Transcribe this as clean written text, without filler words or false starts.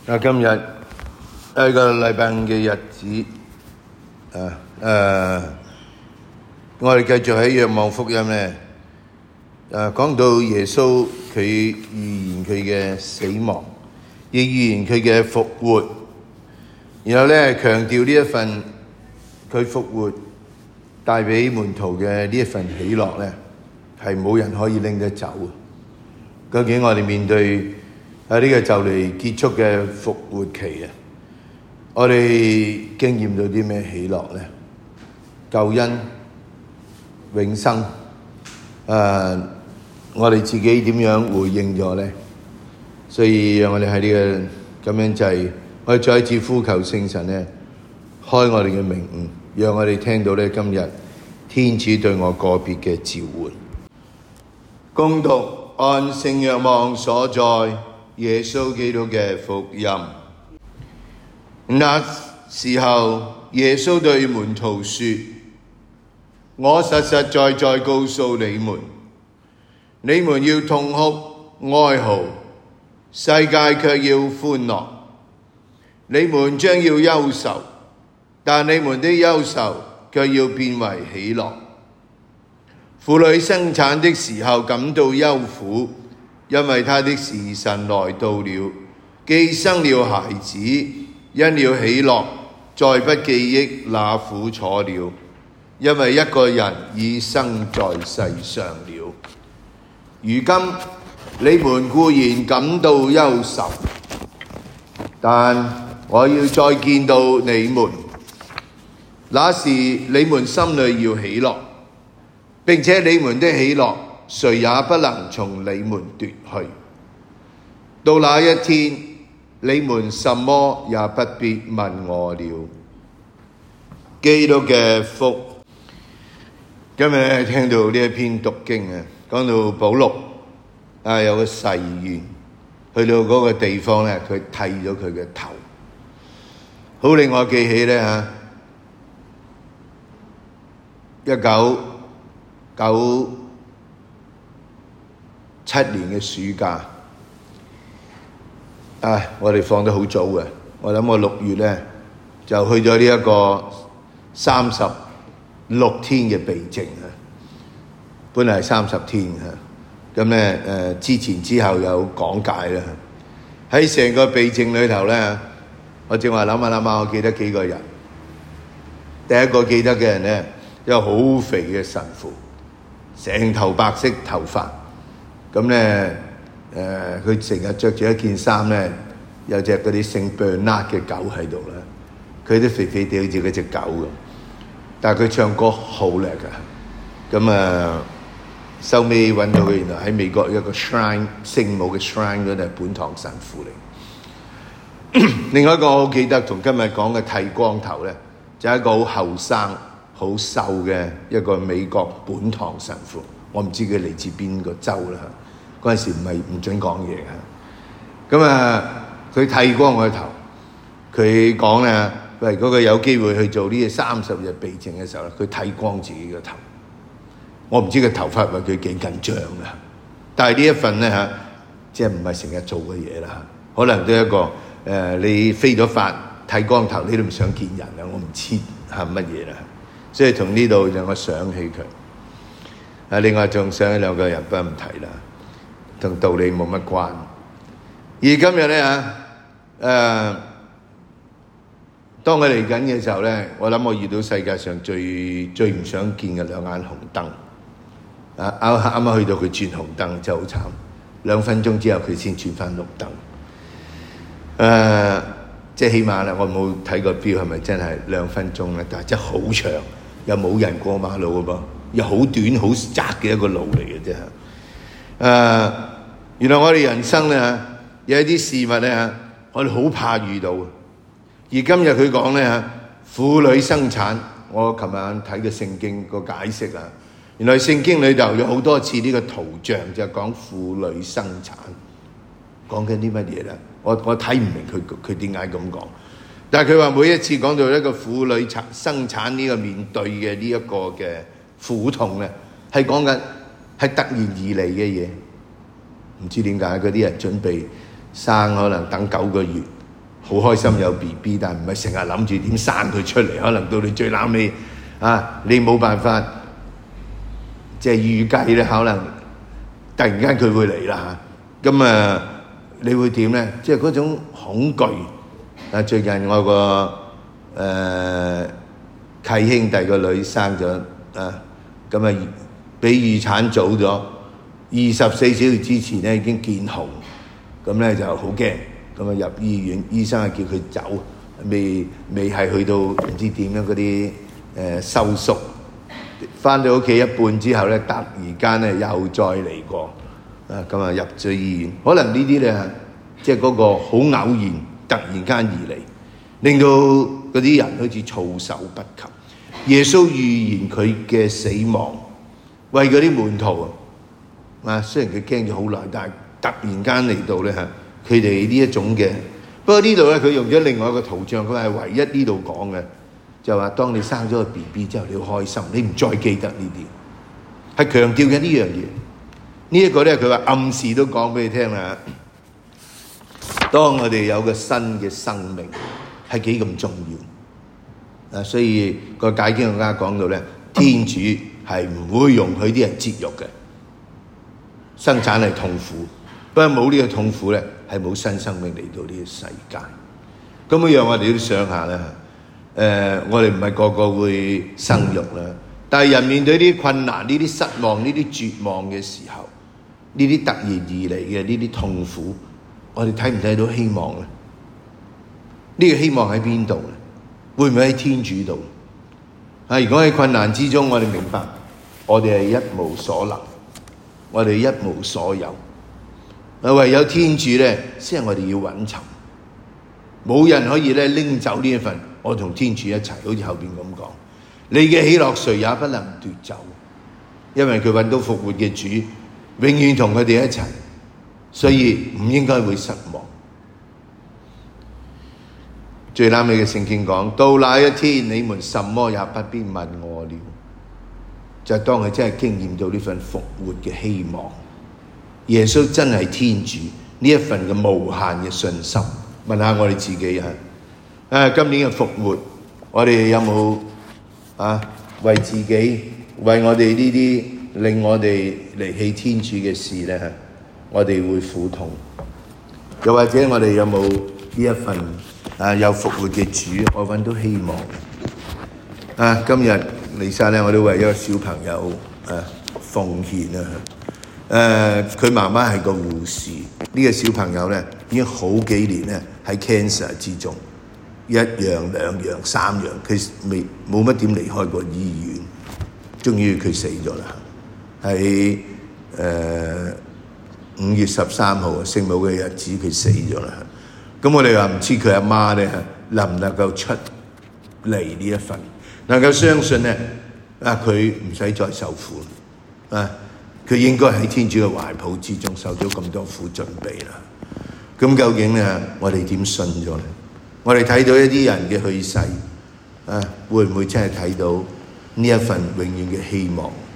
今日一個禮拜五嘅日子，我哋繼續喺《若望福音》咧，講到耶穌佢預言佢嘅死亡，亦預言佢嘅復活，然後咧強調呢一份佢復活帶俾門徒嘅呢一份喜樂咧，係冇人可以拎得走。究竟我哋面對喺呢個就嚟結束嘅復活期啊，我哋經驗到啲咩喜樂呢？救恩、永生，我哋自己點樣回應咗呢？所以讓我哋喺呢個咁樣祭，我哋再一次呼求聖神呢，開我哋嘅明悟，讓我哋聽到呢今日天主對我個別嘅召喚。恭讀按聖若望所載耶穌基督嘅福音。那時候，耶穌對門徒說：我實實在在告訴你們，你們要痛哭哀號，世界卻要歡樂；你們將要憂愁，但你們的憂愁卻要變為喜樂。婦女生產的時候感到憂苦，因為她的時辰來到了，既生了孩子，因了喜樂，再不記憶那苦楚了，因為一個人已生在世上了。如今你們固然感到憂愁，但我要再見到你們，那時你們心裏要喜樂，並且你們的喜樂誰也不能從你們奪去。到那一天，你們什麼也不必問我了。基督嘅福。今日聽到呢一篇讀經啊，講到保祿有個誓願，去到嗰個地方咧，佢剃咗佢嘅頭，好令我記起咧1997年嘅暑假，我哋放得好早嘅，我諗我6月咧就去咗呢一個36天嘅避靜啊，本來係30天啊，咁咧之前之後有講解啦。喺成個避靜裏頭咧，我正話諗下，我記得幾個人。第一個記得嘅人咧，一個好肥嘅神父，成頭白色頭髮，咁咧佢成日着住一件衫咧，有隻嗰啲聖伯納嘅狗喺度啦，佢都肥肥地好似嗰隻狗咁，但係佢唱歌好叻㗎，咁收尾揾到佢，原來喺美國一個 shrine 聖母嘅 shrine 嗰度係本堂神父嚟。另外一個我好記得同今日講嘅剃光頭咧，就係一個好後生、好瘦嘅一個美國本堂神父，我唔知佢嚟自邊個州啦。嗰陣時唔準講嘢嘅，咁佢剃光我個頭，佢講咧，喂，如果佢有機會去做呢個30日避靜嘅時候咧，佢剃光自己個頭。我唔知佢頭髮為佢幾緊張啊，但係呢一份咧即係唔係成日做嘅嘢啦，可能都係一個你飛咗髮剃光頭，你都唔想見人啊，我唔知係乜嘢啦。所以從呢度讓我想起佢。另外仲想起兩個人，不過唔提啦，同道理冇乜關。而今日咧當佢嚟緊嘅時候咧，我諗我遇到世界上最唔想見嘅兩眼紅燈。啱啱去到佢轉紅燈真係好慘，2分鐘之後佢先轉翻綠燈。即係起碼咧，我冇睇過錶係咪真係2分鐘咧，但係真係好長，又冇人過馬路嘅噃，又好短好窄嘅一個路嚟嘅啫。原來我哋人生咧有一啲事物咧，我哋好怕遇到。而今日佢講咧，婦女生產，我琴晚睇嘅聖經個解釋啊，原來聖經裏頭有好多次呢個圖像就係講婦女生產，講緊啲乜嘢咧？我睇唔明佢點解咁講，但係佢話每一次講到一個婦女生產呢個面對嘅呢一個嘅苦痛咧，係講緊係突然而嚟嘅嘢，唔知點解嗰啲人準備生可能等9個月， 好開心有 BB， 但唔係成日諗住點生佢出嚟，可能到你最撚尾你冇辦法即係預計咧，可能突然間佢會嚟啦嚇。咁你會點咧？即係嗰種恐懼。最近我個契兄弟個女生咗咁比預產早咗24小時之前咧已經見紅，咁咧就好驚，咁入醫院，醫生係叫佢走，未係去到唔知點樣嗰啲收縮，返到屋企一半之後咧，突然間咧又再嚟過，咁入咗醫院。可能呢啲咧即係嗰個好偶然，突然間而嚟，令到嗰啲人好似措手不及。耶穌預言佢嘅死亡，為嗰啲門徒雖然佢驚咗好耐，但係突然間嚟到咧佢哋呢一種嘅。不過呢度咧佢用咗另外一個圖像，佢係唯一呢度講嘅，就話當你生咗個 BB 之後，你要開心，你唔再記得呢啲，係強調緊呢樣嘢。呢一個咧佢話暗示都講俾你聽啦。當我哋有個新嘅生命係幾咁重要。所以個解經家講到咧，天主係唔會容許啲人節育嘅。生產係痛苦，不過冇呢個痛苦咧，係冇新生命嚟到呢個世界。咁樣我哋都想下啦。我哋唔係個個會生育啦，但係人面對呢啲困難、呢啲失望、呢啲絕望嘅時候，呢啲突然而嚟嘅呢啲痛苦，我哋睇唔睇到希望咧？呢個希望喺邊度咧？會唔會喺天主度？如果喺困難之中，我哋明白，我哋係一無所能，我哋一無所有。唯有天主咧，先係我哋要揾尋。冇人可以咧拎走呢一份，我同天主一齊，好似後邊咁講。你嘅喜樂誰也不能奪走，因為佢揾到復活嘅主，永遠同佢哋一齊，所以唔應該會失望。最啱尾嘅聖經講，到那一天，你們什麼也不必問我了。就係當佢真係經驗到呢份復活嘅希望，耶穌真係天主，呢一份嘅無限嘅信心。問下我哋自己今年嘅復活，我哋有冇為自己、為我哋呢啲令我哋離棄天主嘅事咧，我哋會苦痛？又或者我哋有冇呢一份有復活嘅主，我揾到希望？今日彌撒咧，我都為一個小朋友奉獻佢媽媽係個護士，呢個小朋友咧已經好幾年咧喺 cancer 之中，一樣、兩樣、三樣，佢冇乜點離開過醫院，終於佢死咗啦。喺5月13號聖母嘅日子，佢死咗啦。咁我哋話唔知佢阿媽咧能唔能夠出嚟呢一份，能夠相信咧佢唔使再受苦佢應該喺天主嘅懷抱之中受咗咁多苦準備啦。咁究竟我哋點信咗咧？我哋睇到一啲人嘅去世會唔會真係睇到呢一份永遠嘅希望？